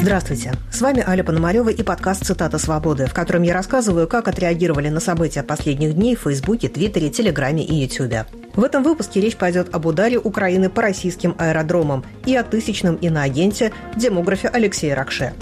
Здравствуйте, с вами Аля Пономарева и подкаст «Цитата свободы», в котором я рассказываю, как отреагировали на события последних дней в Фейсбуке, Твиттере, Телеграме и Ютубе. В этом выпуске речь пойдет об ударе Украины по российским аэродромам и о тысячном иноагенте, демографе Алексее Ракше.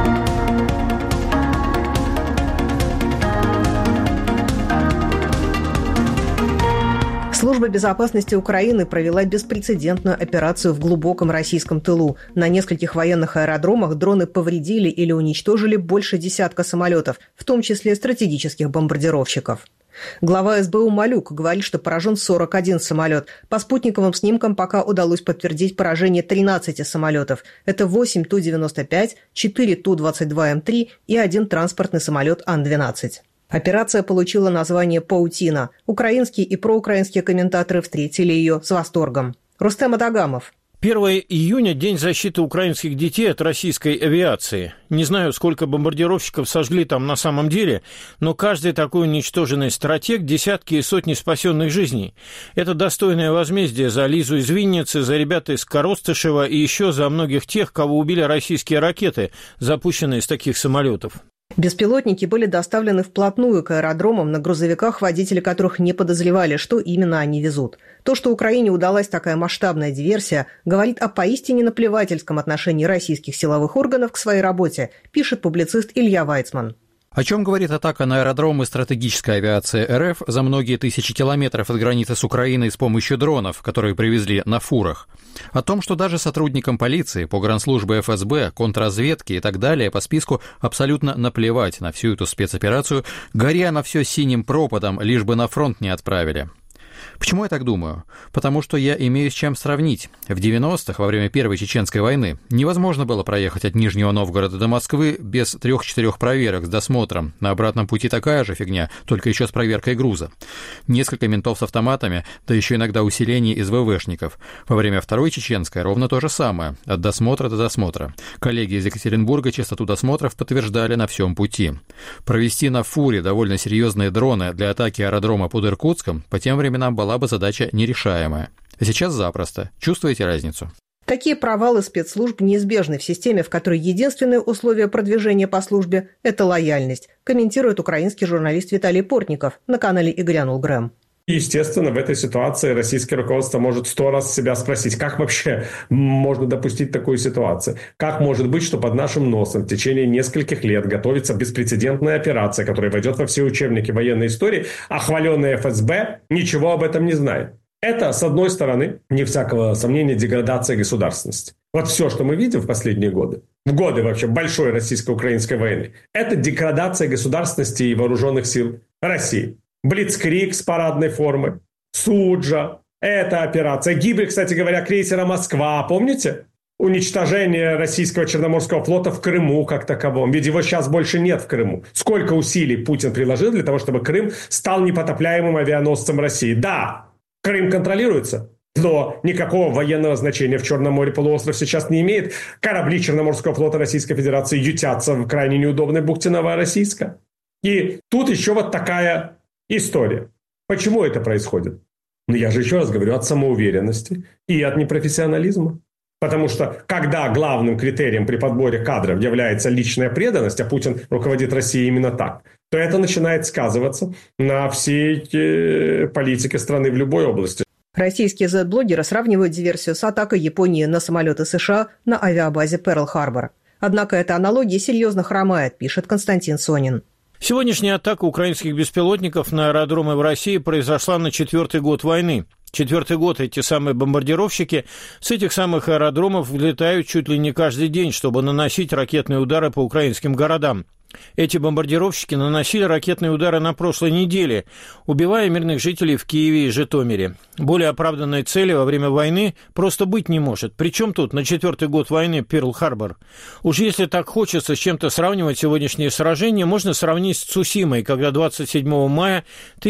Служба безопасности Украины провела беспрецедентную операцию в глубоком российском тылу. На нескольких военных аэродромах дроны повредили или уничтожили больше десятка самолетов, в том числе стратегических бомбардировщиков. Глава СБУ Малюк говорит, что поражен 41 самолет. По спутниковым снимкам пока удалось подтвердить поражение 13 самолетов. Это 8 Ту-95, 4 Ту-22М3 и 1 транспортный самолет Ан-12. Операция получила название «Паутина». Украинские и проукраинские комментаторы встретили ее с восторгом. Рустем Адагамов. 1 июня – День защиты украинских детей от российской авиации. Не знаю, сколько бомбардировщиков сожгли там на самом деле, но каждый такой уничтоженный стратег – десятки и сотни спасенных жизней. Это достойное возмездие за Лизу из Винницы, за ребят из Коростышева и еще за многих тех, кого убили российские ракеты, запущенные из таких самолетов. Беспилотники были доставлены вплотную к аэродромам на грузовиках, водители которых не подозревали, что именно они везут. То, что Украине удалась такая масштабная диверсия, говорит о поистине наплевательском отношении российских силовых органов к своей работе, пишет публицист Илья Вайцман. О чем говорит атака на аэродромы стратегической авиации РФ за многие тысячи километров от границы с Украиной с помощью дронов, которые привезли на фурах? О том, что даже сотрудникам полиции, погранслужбы ФСБ, контрразведки и так далее по списку абсолютно наплевать на всю эту спецоперацию, горя на все синим пропадом, лишь бы на фронт не отправили. Почему я так думаю? Потому что я имею с чем сравнить. В 90-х, во время Первой Чеченской войны, невозможно было проехать от Нижнего Новгорода до Москвы без 3-4 проверок с досмотром. На обратном пути такая же фигня, только еще с проверкой груза. Несколько ментов с автоматами, да еще иногда усиление из ВВшников. Во время Второй Чеченской ровно то же самое, от досмотра до досмотра. Коллеги из Екатеринбурга частоту досмотров подтверждали на всем пути. Провести на фуре довольно серьезные дроны для атаки аэродрома под Иркутском по тем временам была бы задача нерешаемая. А сейчас запросто. Чувствуете разницу? Такие провалы спецслужб неизбежны в системе, в которой единственное условие продвижения по службе – это лояльность, комментирует украинский журналист Виталий Портников на канале «И грянул Грэм». Естественно, в этой ситуации российское руководство может 100 раз себя спросить, как вообще можно допустить такую ситуацию? Как может быть, что под нашим носом в течение нескольких лет готовится беспрецедентная операция, которая войдет во все учебники военной истории, а хваленая ФСБ ничего об этом не знает? Это, с одной стороны, вне всякого сомнения, деградация государственности. Вот все, что мы видим в последние годы, в годы вообще большой российско-украинской войны, это деградация государственности и вооруженных сил России. Блицкриг с парадной формы, Суджа, эта операция. Гибель, кстати говоря, крейсера «Москва», помните? Уничтожение российского Черноморского флота в Крыму как таковом. Ведь его сейчас больше нет в Крыму. Сколько усилий Путин приложил для того, чтобы Крым стал непотопляемым авианосцем России? Да, Крым контролируется, но никакого военного значения в Черном море полуостров сейчас не имеет. Корабли Черноморского флота Российской Федерации ютятся в крайне неудобной бухте Новороссийска. И тут еще вот такая история. Почему это происходит? Ну, я же еще раз говорю, от самоуверенности и от непрофессионализма. Потому что, когда главным критерием при подборе кадров является личная преданность, а Путин руководит Россией именно так, то это начинает сказываться на всей политике страны в любой области. Российские Z-блогеры сравнивают диверсию с атакой Японии на самолеты США на авиабазе Перл-Харбор. Однако эта аналогия серьезно хромает, пишет Константин Сонин. Сегодняшняя атака украинских беспилотников на аэродромы в России произошла на 4-й год войны. 4-й год эти самые бомбардировщики с этих самых аэродромов влетают чуть ли не каждый день, чтобы наносить ракетные удары по украинским городам. Эти бомбардировщики наносили ракетные удары на прошлой неделе, убивая мирных жителей в Киеве и Житомире. Более оправданной цели во время войны просто быть не может. Причем тут на 4-й год войны Перл-Харбор? Уж если так хочется с чем-то сравнивать сегодняшнее сражение, можно сравнить с Цусимой, когда 27 мая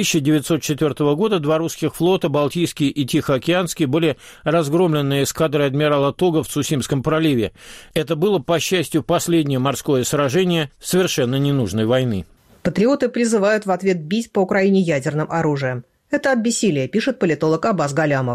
1904 года два русских флота, Балтийский и Тихоокеанский, были разгромлены эскадрой адмирала Тога в Цусимском проливе. Это было, по счастью, последнее морское сражение совершенно ненужной войны. Патриоты призывают в ответ бить по Украине ядерным оружием. Это от бессилия, пишет политолог Аббас Галямов.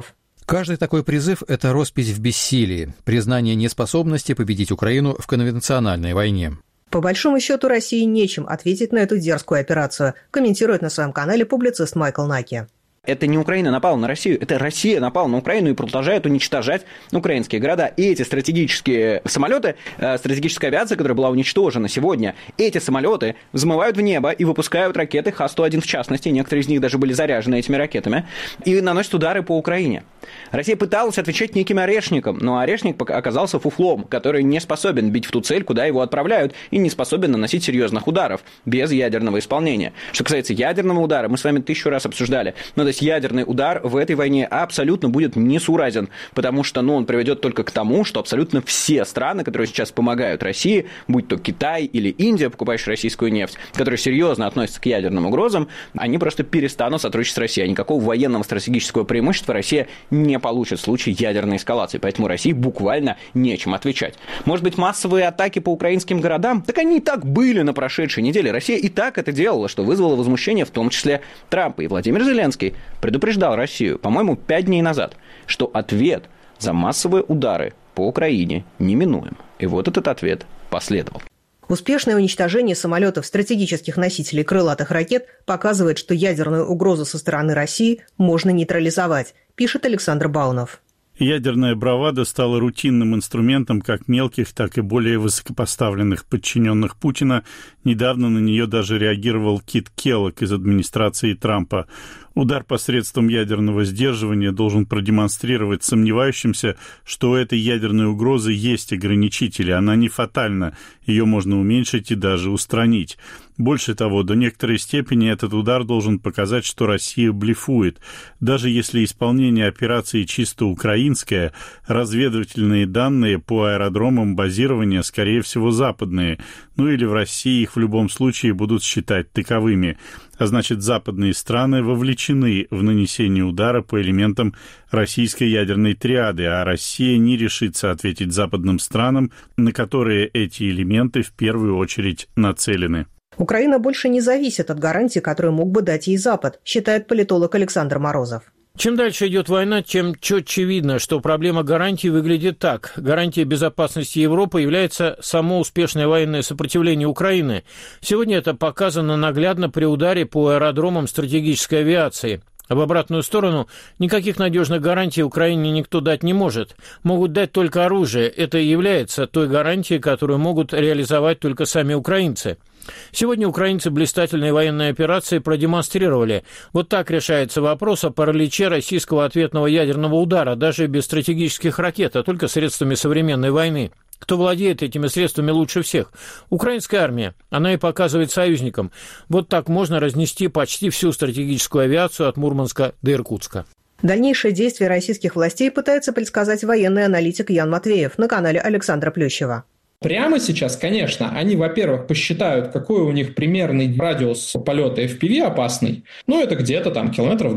Каждый такой призыв – это роспись в бессилии, признание неспособности победить Украину в конвенциональной войне. По большому счету, России нечем ответить на эту дерзкую операцию, комментирует на своем канале публицист Майкл Наки. Это не Украина напала на Россию, это Россия напала на Украину и продолжает уничтожать украинские города. И эти стратегические самолеты, стратегическая авиация, которая была уничтожена сегодня, эти самолеты взмывают в небо и выпускают ракеты Х-101 в частности, некоторые из них даже были заряжены этими ракетами, и наносят удары по Украине. Россия пыталась отвечать неким орешником, но орешник оказался фуфлом, который не способен бить в ту цель, куда его отправляют, и не способен наносить серьезных ударов без ядерного исполнения. Что касается ядерного удара, мы с вами 1000 раз обсуждали, но то есть ядерный удар в этой войне абсолютно будет несуразен, потому что он приведет только к тому, что абсолютно все страны, которые сейчас помогают России, будь то Китай или Индия, покупающие российскую нефть, которые серьезно относятся к ядерным угрозам, они просто перестанут сотрудничать с Россией. Никакого военного стратегического преимущества Россия не получит в случае ядерной эскалации, поэтому России буквально нечем отвечать. Может быть, массовые атаки по украинским городам? Так они и так были на прошедшей неделе. Россия и так это делала, что вызвало возмущение в том числе Трампа. И Владимир Зеленский предупреждал Россию, по-моему, 5 дней назад, что ответ за массовые удары по Украине неминуем. И вот этот ответ последовал. Успешное уничтожение самолетов стратегических носителей крылатых ракет показывает, что ядерную угрозу со стороны России можно нейтрализовать, пишет Александр Баунов. Ядерная бравада стала рутинным инструментом как мелких, так и более высокопоставленных подчиненных Путина. Недавно на нее даже реагировал Кит Келлог из администрации Трампа. Удар посредством ядерного сдерживания должен продемонстрировать сомневающимся, что у этой ядерной угрозы есть ограничители, она не фатальна, ее можно уменьшить и даже устранить. Больше того, до некоторой степени этот удар должен показать, что Россия блефует. Даже если исполнение операции чисто украинское, разведывательные данные по аэродромам базирования, скорее всего, западные. Ну или в России их в любом случае будут считать таковыми. А значит, западные страны вовлечены в нанесение удара по элементам российской ядерной триады, а Россия не решится ответить западным странам, на которые эти элементы в первую очередь нацелены. Украина больше не зависит от гарантий, которые мог бы дать ей Запад, считает политолог Александр Морозов. Чем дальше идет война, тем четче видно, что проблема гарантий выглядит так. Гарантией безопасности Европы является само успешное военное сопротивление Украины. Сегодня это показано наглядно при ударе по аэродромам стратегической авиации. А в обратную сторону никаких надежных гарантий Украине никто дать не может. Могут дать только оружие. Это и является той гарантией, которую могут реализовать только сами украинцы. Сегодня украинцы блистательные военные операции продемонстрировали. Вот так решается вопрос о параличе российского ответного ядерного удара, даже без стратегических ракет, а только средствами современной войны. Кто владеет этими средствами лучше всех? Украинская армия. Она и показывает союзникам. Вот так можно разнести почти всю стратегическую авиацию от Мурманска до Иркутска. Дальнейшие действия российских властей пытается предсказать военный аналитик Ян Матвеев на канале Александра Плющева. Прямо сейчас, конечно, они, во-первых, посчитают, какой у них примерный радиус полета FPV опасный. Ну, это где-то там километров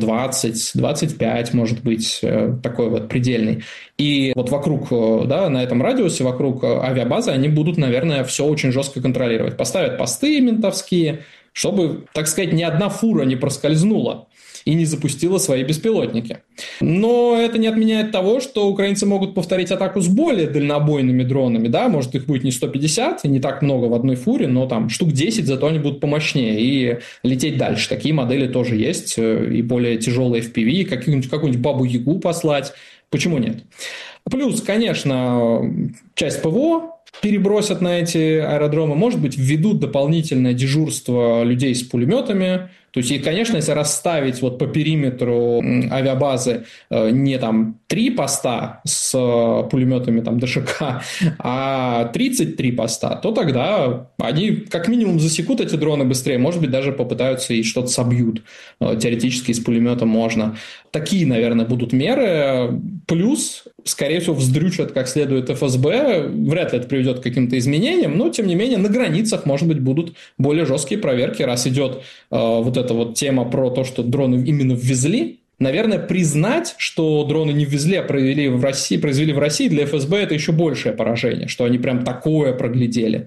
20-25, может быть, такой вот предельный. И вот вокруг, да, на этом радиусе, вокруг авиабазы, они будут, наверное, все очень жестко контролировать. Поставят посты ментовские, чтобы, так сказать, ни одна фура не проскользнула и не запустила свои беспилотники. Но это не отменяет того, что украинцы могут повторить атаку с более дальнобойными дронами. Да? Может, их будет не 150 и не так много в одной фуре, но там штук 10, зато они будут помощнее и лететь дальше. Такие модели тоже есть, и более тяжелые FPV, какую-нибудь Бабу-Ягу послать. Почему нет? Плюс, конечно, часть ПВО перебросят на эти аэродромы, может быть, введут дополнительное дежурство людей с пулеметами. То есть, и, конечно, если расставить вот по периметру авиабазы не там 3 поста с пулеметами там ДШК, а 33 поста, то тогда они как минимум засекут эти дроны быстрее, может быть, даже попытаются и что-то собьют. Теоретически из пулемета можно. Такие, наверное, будут меры. Плюс, скорее всего, вздрючат как следует ФСБ. Вряд ли это приведет к каким-то изменениям, но, тем не менее, на границах, может быть, будут более жесткие проверки, раз идет вот эта вот тема про то, что дроны именно ввезли. Наверное, признать, что дроны не ввезли, а произвели в России, для ФСБ это еще большее поражение, что они прям такое проглядели.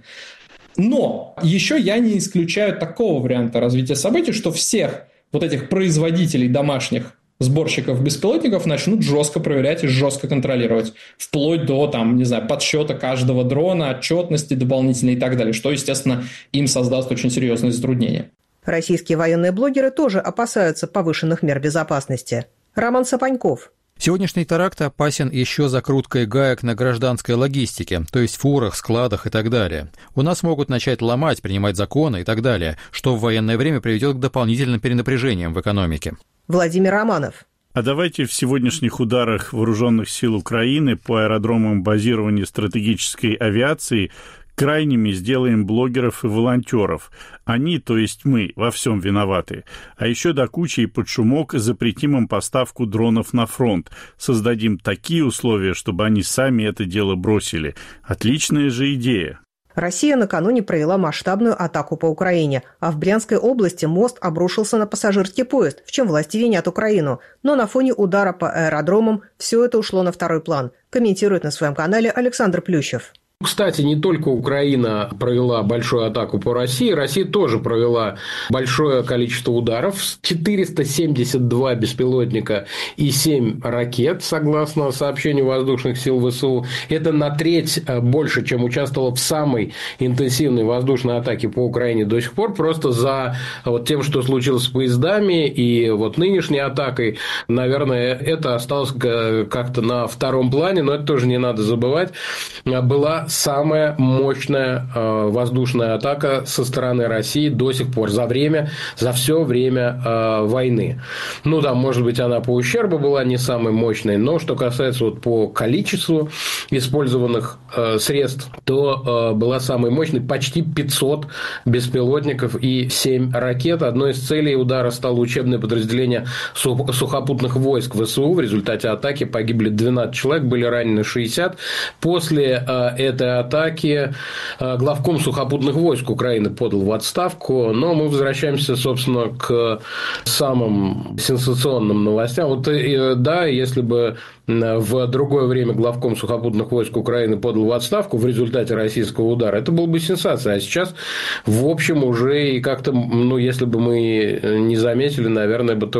Но еще я не исключаю такого варианта развития событий, что всех вот этих производителей домашних сборщиков беспилотников начнут жестко проверять и жестко контролировать. Вплоть до, подсчета каждого дрона, отчетности дополнительной и так далее, что, естественно, им создаст очень серьезные затруднения. Российские военные блогеры тоже опасаются повышенных мер безопасности. Роман Сапаньков. Сегодняшний теракт опасен еще закруткой гаек на гражданской логистике, то есть фурах, складах и так далее. У нас могут начать ломать, принимать законы и так далее, что в военное время приведет к дополнительным перенапряжениям в экономике. Владимир Романов. А давайте в сегодняшних ударах вооруженных сил Украины по аэродромам базирования стратегической авиации крайними сделаем блогеров и волонтеров. Они, то есть мы, во всем виноваты. А еще до кучи и под шумок запретим им поставку дронов на фронт. Создадим такие условия, чтобы они сами это дело бросили. Отличная же идея. Россия накануне провела масштабную атаку по Украине, а в Брянской области мост обрушился на пассажирский поезд, в чем власти винят Украину. Но на фоне удара по аэродромам все это ушло на второй план, комментирует на своем канале Александр Плющев. Кстати, не только Украина провела большую атаку по России, Россия тоже провела большое количество ударов. 472 беспилотника и 7 ракет, согласно сообщению воздушных сил ВСУ. Это на треть больше, чем участвовало в самой интенсивной воздушной атаке по Украине до сих пор. Просто за тем, что случилось с поездами и нынешней атакой, наверное, это осталось как-то на втором плане, но это тоже не надо забывать. Была самая мощная воздушная атака со стороны России до сих пор, за все время войны. Может быть, она по ущербу была не самой мощной, но что касается по количеству использованных средств, то была самой мощной, почти 500 беспилотников и 7 ракет. Одной из целей удара стало учебное подразделение сухопутных войск ВСУ. В результате атаки погибли 12 человек, были ранены 60. После этой атаки главком сухопутных войск Украины подал в отставку, но мы возвращаемся, собственно, к самым сенсационным новостям. Если бы в другое время главком сухопутных войск Украины подал в отставку в результате российского удара, это была бы сенсация. А сейчас, в общем, уже и как-то, если бы мы не заметили, наверное, бы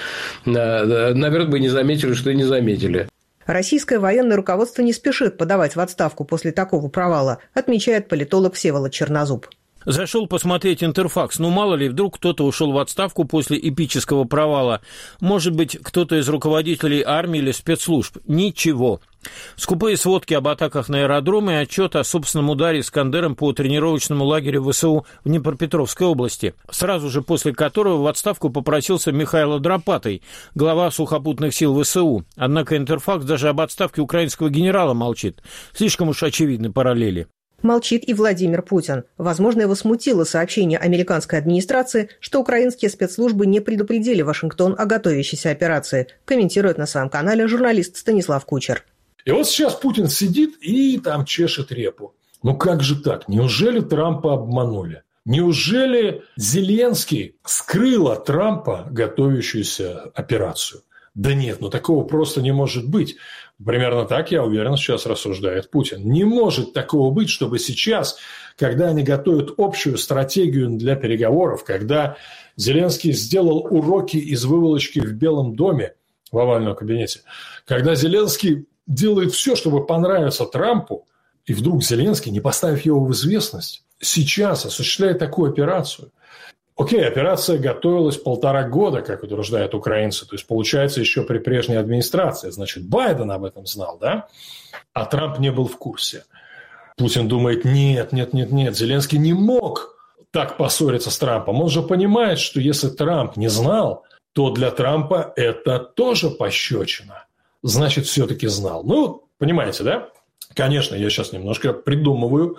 не заметили, что и не заметили. Российское военное руководство не спешит подавать в отставку после такого провала, отмечает политолог Всеволод Чернозуб. Зашел посмотреть Интерфакс. Мало ли, вдруг кто-то ушел в отставку после эпического провала. Может быть, кто-то из руководителей армии или спецслужб. Ничего. Скупые сводки об атаках на аэродромы и отчет о собственном ударе «Искандером» по тренировочному лагерю ВСУ в Днепропетровской области, сразу же после которого в отставку попросился Михаил Дропатый, глава сухопутных сил ВСУ. Однако Интерфакс даже об отставке украинского генерала молчит. Слишком уж очевидны параллели. Молчит и Владимир Путин. Возможно, его смутило сообщение американской администрации, что украинские спецслужбы не предупредили Вашингтон о готовящейся операции, комментирует на своем канале журналист Станислав Кучер. И сейчас Путин сидит и там чешет репу. Как же так? Неужели Трампа обманули? Неужели Зеленский скрыл от Трампа готовящуюся операцию? Да нет, такого просто не может быть. Примерно так, я уверен, сейчас рассуждает Путин. Не может такого быть, чтобы сейчас, когда они готовят общую стратегию для переговоров, когда Зеленский сделал уроки из выволочки в Белом доме, в овальном кабинете, когда Зеленский делает все, чтобы понравиться Трампу, и вдруг Зеленский, не поставив его в известность, сейчас осуществляет такую операцию. Окей, операция готовилась 1,5 года, как утверждают украинцы. То есть, получается, еще при прежней администрации. Значит, Байден об этом знал, да? А Трамп не был в курсе. Путин думает, нет, Зеленский не мог так поссориться с Трампом. Он же понимает, что если Трамп не знал, то для Трампа это тоже пощечина. Значит, все-таки знал. Понимаете, да? Конечно, я сейчас немножко придумываю.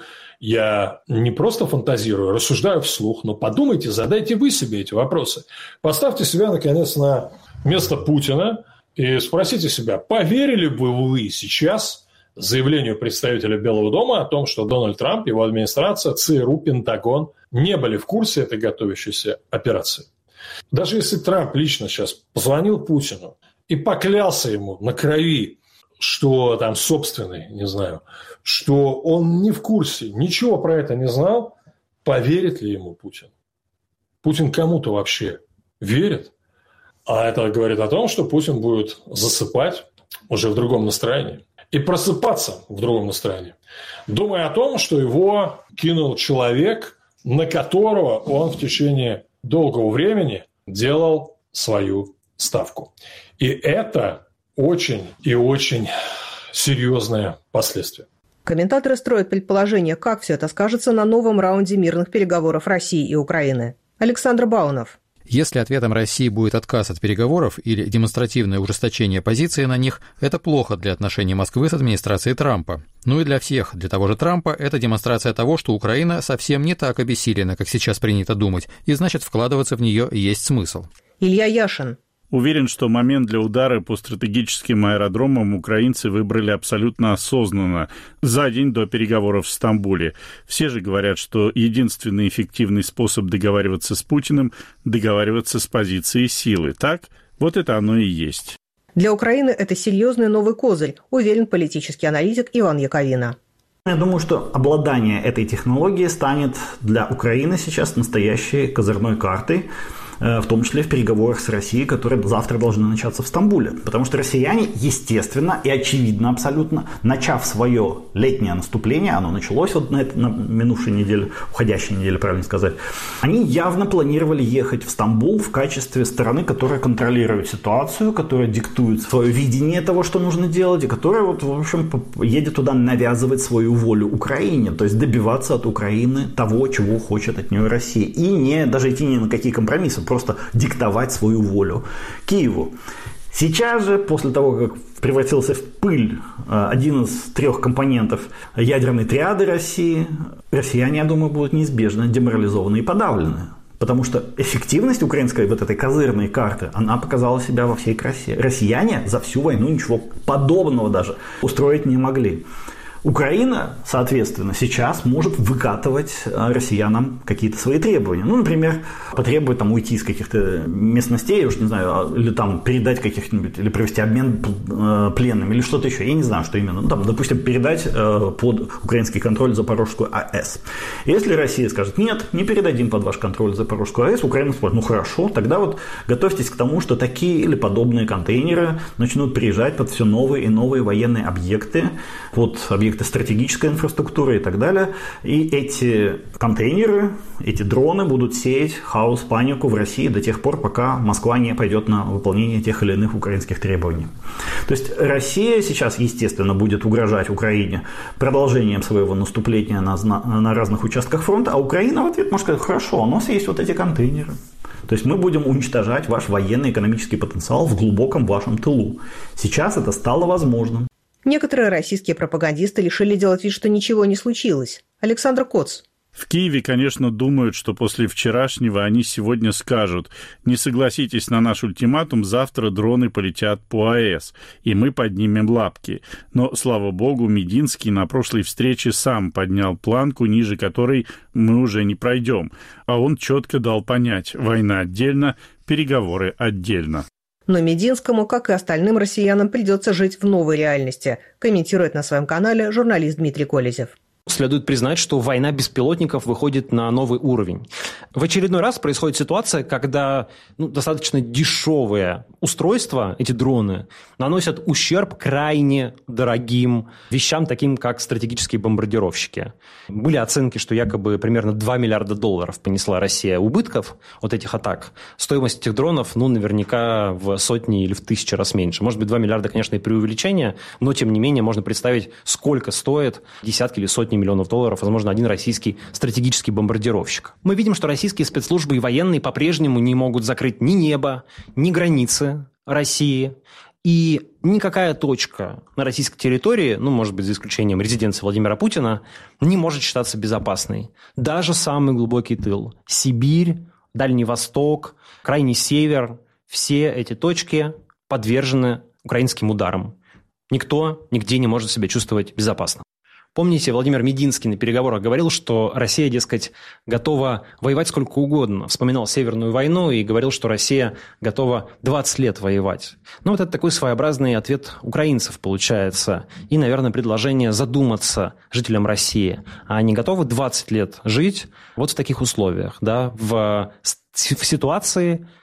Я не просто фантазирую, рассуждаю вслух, но подумайте, задайте вы себе эти вопросы. Поставьте себя, наконец, на место Путина и спросите себя, поверили бы вы сейчас заявлению представителя Белого дома о том, что Дональд Трамп, его администрация, ЦРУ, Пентагон не были в курсе этой готовящейся операции? Даже если Трамп лично сейчас позвонил Путину и поклялся ему на крови, что там собственный, не знаю, что он не в курсе, ничего про это не знал, поверит ли ему Путин? Путин кому-то вообще верит? А это говорит о том, что Путин будет засыпать уже в другом настроении и просыпаться в другом настроении, думая о том, что его кинул человек, на которого он в течение долгого времени делал свою ставку. И это очень и очень серьезные последствия. Комментаторы строят предположение, как все это скажется на новом раунде мирных переговоров России и Украины. Александр Баунов. Если ответом России будет отказ от переговоров или демонстративное ужесточение позиции на них, это плохо для отношений Москвы с администрацией Трампа. Ну и для всех. Для того же Трампа это демонстрация того, что Украина совсем не так обессилена, как сейчас принято думать, и значит вкладываться в нее есть смысл. Илья Яшин. Уверен, что момент для удара по стратегическим аэродромам украинцы выбрали абсолютно осознанно, за день до переговоров в Стамбуле. Все же говорят, что единственный эффективный способ договариваться с Путиным – договариваться с позиции силы. Так? Вот это оно и есть. Для Украины это серьезный новый козырь, уверен политический аналитик Иван Яковина. Я думаю, что обладание этой технологией станет для Украины сейчас настоящей козырной картой, в том числе в переговорах с Россией, которые завтра должны начаться в Стамбуле. Потому что россияне, естественно и очевидно абсолютно, начав свое летнее наступление, оно началось вот на минувшей неделе, уходящей неделе, правильно сказать, они явно планировали ехать в Стамбул в качестве стороны, которая контролирует ситуацию, которая диктует свое видение того, что нужно делать, и которая, вот, в общем, едет туда навязывать свою волю Украине, то есть добиваться от Украины того, чего хочет от нее Россия. И даже идти ни на какие компромиссы, просто диктовать свою волю Киеву. Сейчас же, после того, как превратился в пыль один из 3 компонентов ядерной триады России, россияне, я думаю, будут неизбежно деморализованы и подавлены. Потому что эффективность украинской вот этой козырной карты, она показала себя во всей красе. Россияне за всю войну ничего подобного даже устроить не могли. Украина, соответственно, сейчас может выкатывать россиянам какие-то свои требования. Ну, например, потребует там уйти из каких-то местностей, я уж не знаю, или там передать каких-нибудь, или провести обмен пленными, или что-то еще. Я не знаю, что именно. Ну, там, допустим, передать под украинский контроль Запорожскую АЭС. Если Россия скажет, нет, не передадим под ваш контроль Запорожскую АЭС, Украина скажет, ну хорошо, тогда вот готовьтесь к тому, что такие или подобные контейнеры начнут приезжать под все новые и новые военные объекты, под объекты стратегической инфраструктуры и так далее. И эти контейнеры, эти дроны будут сеять хаос, панику в России до тех пор, пока Москва не пойдет на выполнение тех или иных украинских требований. То есть Россия сейчас, естественно, будет угрожать Украине продолжением своего наступления на разных участках фронта, а Украина в ответ может сказать, хорошо, у нас есть вот эти контейнеры. То есть мы будем уничтожать ваш военно-экономический потенциал в глубоком вашем тылу. Сейчас это стало возможным. Некоторые российские пропагандисты решили делать вид, что ничего не случилось. Александр Коц. В Киеве, конечно, думают, что после вчерашнего они сегодня скажут: не согласитесь на наш ультиматум, завтра дроны полетят по АЭС, и мы поднимем лапки. Но, слава богу, Мединский на прошлой встрече сам поднял планку, ниже которой мы уже не пройдем. А он четко дал понять: война отдельно, переговоры отдельно. Но Мединскому, как и остальным россиянам, придется жить в новой реальности, комментирует на своем канале журналист Дмитрий Колезев. Следует признать, что война беспилотников выходит на новый уровень. В очередной раз происходит ситуация, когда достаточно дешевые устройства, эти дроны, наносят ущерб крайне дорогим вещам, таким как стратегические бомбардировщики. Были оценки, что якобы примерно $2 миллиарда понесла Россия убытков от этих атак. Стоимость этих дронов, наверняка в сотни или в 1000 раз меньше. Может быть, 2 миллиарда, конечно, и преувеличение, но, тем не менее, можно представить, сколько стоит десятки или сотни миллионов долларов, возможно, один российский стратегический бомбардировщик. Мы видим, что российские спецслужбы и военные по-прежнему не могут закрыть ни небо, ни границы России. И никакая точка на российской территории, может быть, за исключением резиденции Владимира Путина, не может считаться безопасной. Даже самый глубокий тыл, Сибирь, Дальний Восток, Крайний Север, все эти точки подвержены украинским ударам. Никто нигде не может себя чувствовать безопасно. Помните, Владимир Мединский на переговорах говорил, что Россия, дескать, готова воевать сколько угодно. Вспоминал Северную войну и говорил, что Россия готова 20 лет воевать. Вот это такой своеобразный ответ украинцев получается. И, наверное, предложение задуматься жителям России. А они готовы 20 лет жить вот в таких условиях, да, в ситуации,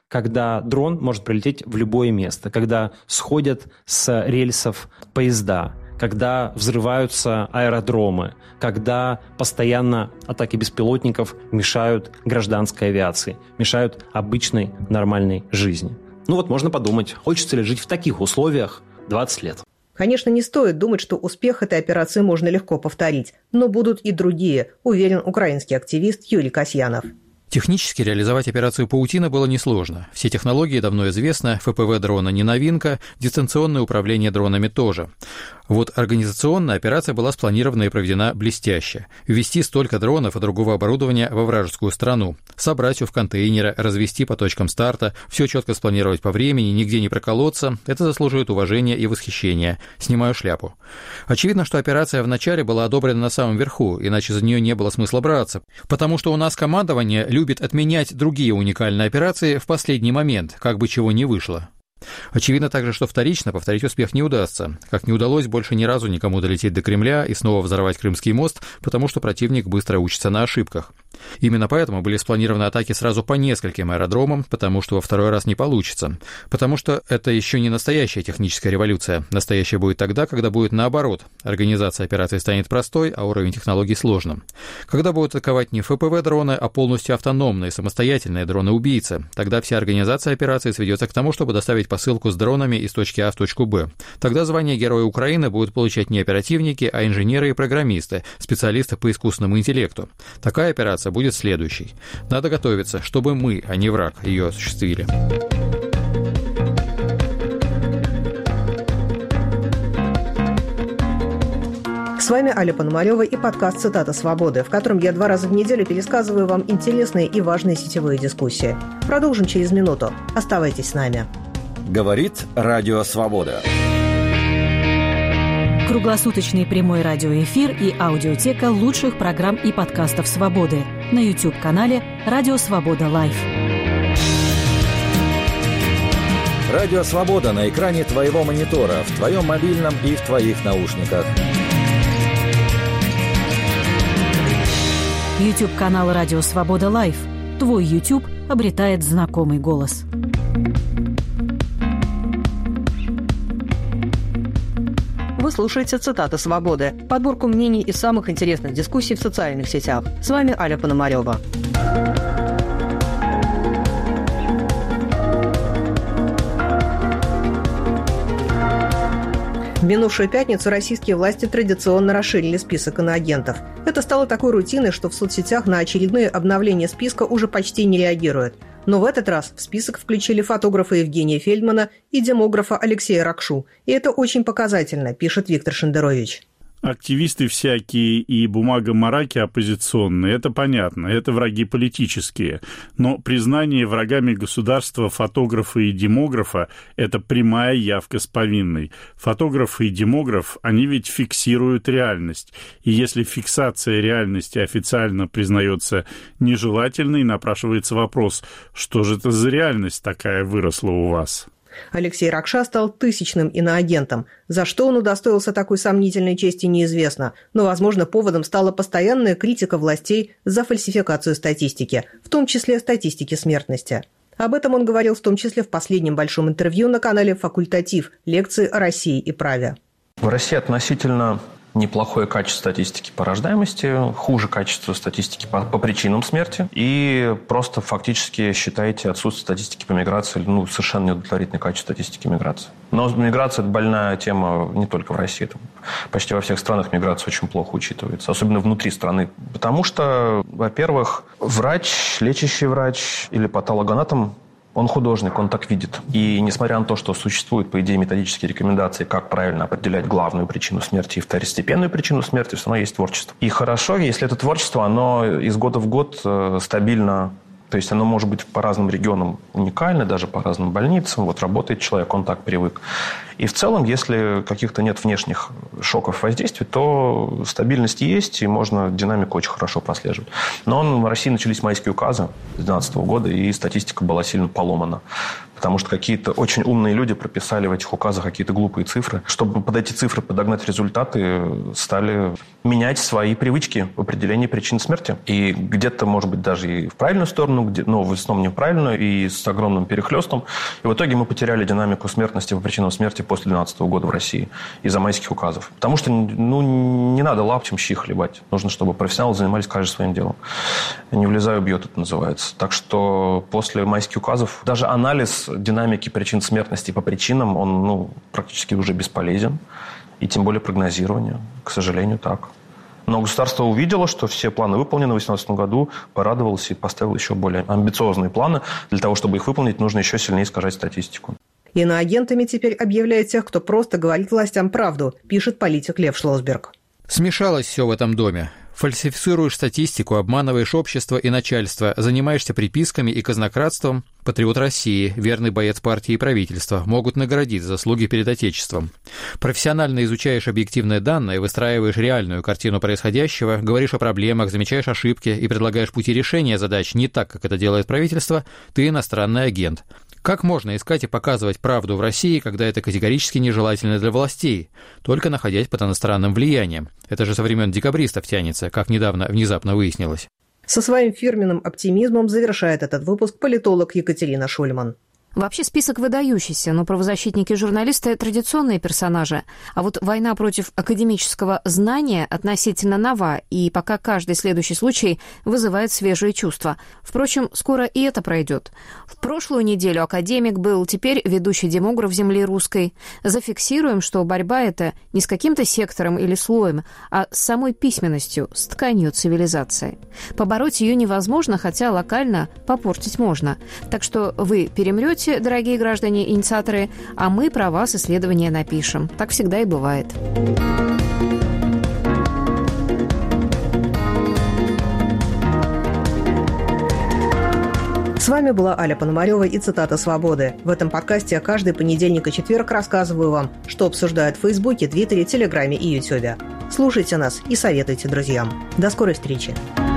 когда дрон может прилететь в любое место, когда сходят с рельсов поезда, когда взрываются аэродромы, когда постоянно атаки беспилотников мешают гражданской авиации, мешают обычной нормальной жизни. Ну вот можно подумать, хочется ли жить в таких условиях 20 лет. Конечно, не стоит думать, что успех этой операции можно легко повторить, но будут и другие, уверен украинский активист Юрий Касьянов. Технически реализовать операцию «Паутина» было несложно. Все технологии давно известны, ФПВ дрона не новинка, дистанционное управление дронами тоже. Вот организационно операция была спланирована и проведена блестяще. Ввести столько дронов и другого оборудования во вражескую страну, собрать все в контейнеры, развести по точкам старта, все четко спланировать по времени, нигде не проколоться – это заслуживает уважения и восхищения. Снимаю шляпу. Очевидно, что операция вначале была одобрена на самом верху, иначе за нее не было смысла браться, потому что у нас командование любит отменять другие уникальные операции в последний момент, как бы чего ни вышло. Очевидно также, что вторично повторить успех не удастся, как не удалось больше ни разу никому долететь до Кремля и снова взорвать Крымский мост, потому что противник быстро учится на ошибках. Именно поэтому были спланированы атаки сразу по нескольким аэродромам, потому что во второй раз не получится. Потому что это еще не настоящая техническая революция. Настоящая будет тогда, когда будет наоборот. Организация операции станет простой, а уровень технологий сложным. Когда будут атаковать не ФПВ-дроны, а полностью автономные, самостоятельные дроны-убийцы, тогда вся организация операции сведется к тому, чтобы доставить посылку с дронами из точки А в точку Б. Тогда звание Героя Украины будут получать не оперативники, а инженеры и программисты, специалисты по искусственному интеллекту. Такая операция будет следующей. Надо готовиться, чтобы мы, а не враг, ее осуществили. С вами Аля Пономарева и подкаст «Цитата свободы», в котором я 2 раза в неделю пересказываю вам интересные и важные сетевые дискуссии. Продолжим через минуту. Оставайтесь с нами. Говорит Радио Свобода. Круглосуточный прямой радиоэфир и аудиотека лучших программ и подкастов «Свободы» на YouTube-канале «Радио Свобода Лайв». Радио Свобода на экране твоего монитора, в твоем мобильном и в твоих наушниках. YouTube-канал «Радио Свобода Лайв». Твой YouTube обретает знакомый голос. Вы слушаете «Цитаты свободы», подборку мнений из самых интересных дискуссий в социальных сетях. С вами Аля Пономарева. В минувшую пятницу российские власти традиционно расширили список иноагентов. Это стало такой рутиной, что в соцсетях на очередные обновления списка уже почти не реагируют. Но в этот раз в список включили фотографа Евгения Фельдмана и демографа Алексея Ракшу. И это очень показательно, пишет Виктор Шендерович. Активисты всякие и бумага-мараки оппозиционные, это понятно, это враги политические. Но признание врагами государства фотографа и демографа – это прямая явка с повинной. Фотограф и демограф, они ведь фиксируют реальность. И если фиксация реальности официально признается нежелательной, напрашивается вопрос, что же это за реальность такая выросла у вас? Алексей Ракша стал 1000-м иноагентом. За что он удостоился такой сомнительной чести, неизвестно. Но, возможно, поводом стала постоянная критика властей за фальсификацию статистики, в том числе статистики смертности. Об этом он говорил в том числе в последнем большом интервью на канале «Факультатив» лекции о России и праве. В России относительно неплохое качество статистики по рождаемости, хуже качество статистики по причинам смерти. И просто фактически считаете отсутствие статистики по миграции, совершенно неудовлетворительное качество статистики миграции. Но миграция – это больная тема не только в России. Это почти во всех странах миграция очень плохо учитывается, особенно внутри страны. Потому что, во-первых, врач, лечащий врач или патологоанатом, он художник, он так видит. И несмотря на то, что существуют, по идее, методические рекомендации, как правильно определять главную причину смерти и второстепенную причину смерти, все равно есть творчество. И хорошо, если это творчество, оно из года в год стабильно, то есть оно может быть по разным регионам уникально, даже по разным больницам. Вот работает человек, он так привык. И в целом, если каких-то нет внешних шоков воздействий, то стабильность есть, и можно динамику очень хорошо прослеживать. Но в России начались майские указы с 2012 года, и статистика была сильно поломана. потому что какие-то очень умные люди прописали в этих указах какие-то глупые цифры. Чтобы под эти цифры подогнать результаты, стали менять свои привычки в определении причин смерти. И где-то, может быть, даже и в правильную сторону, но в основном не в правильную, и с огромным перехлестом. И в итоге мы потеряли динамику смертности по причинам смерти после 2012 года в России из-за майских указов. Потому что не надо лаптем щи хлебать. Нужно, чтобы профессионалы занимались каждым своим делом. «Не влезаю, бьет» это называется. Так что после майских указов даже анализ динамики причин смертности по причинам, он практически уже бесполезен. И тем более прогнозирование. К сожалению, так. Но государство увидело, что все планы выполнены в 2018 году, порадовалось и поставило еще более амбициозные планы. Для того, чтобы их выполнить, нужно еще сильнее искажать статистику. Иноагентами теперь объявляют тех, кто просто говорит властям правду, пишет политик Лев Шлосберг. Смешалось все в этом доме. Фальсифицируешь статистику, обманываешь общество и начальство, занимаешься приписками и казнократством. Патриот России, верный боец партии и правительства могут наградить за заслуги перед Отечеством. Профессионально изучаешь объективные данные, выстраиваешь реальную картину происходящего, говоришь о проблемах, замечаешь ошибки и предлагаешь пути решения задач не так, как это делает правительство, ты иностранный агент. Как можно искать и показывать правду в России, когда это категорически нежелательно для властей, только находясь под иностранным влиянием? Это же со времен декабристов тянется, как недавно внезапно выяснилось. Со своим фирменным оптимизмом завершает этот выпуск политолог Екатерина Шульман. Вообще список выдающийся, но правозащитники и журналисты – традиционные персонажи. А вот война против академического знания относительно нова, и пока каждый следующий случай вызывает свежие чувства. Впрочем, скоро и это пройдет. В прошлую неделю академик был, теперь ведущий демограф земли русской. Зафиксируем, что борьба эта не с каким-то сектором или слоем, а с самой письменностью, с тканью цивилизации. Побороть ее невозможно, хотя локально попортить можно. Так что вы перемрете, дорогие граждане-инициаторы, а мы про вас исследования напишем. Так всегда и бывает. С вами была Аля Пономарева и цитата «Свободы». В этом подкасте я каждый понедельник и четверг рассказываю вам, что обсуждают в Фейсбуке, Твиттере, Телеграме и Ютубе. Слушайте нас и советуйте друзьям. До скорой встречи.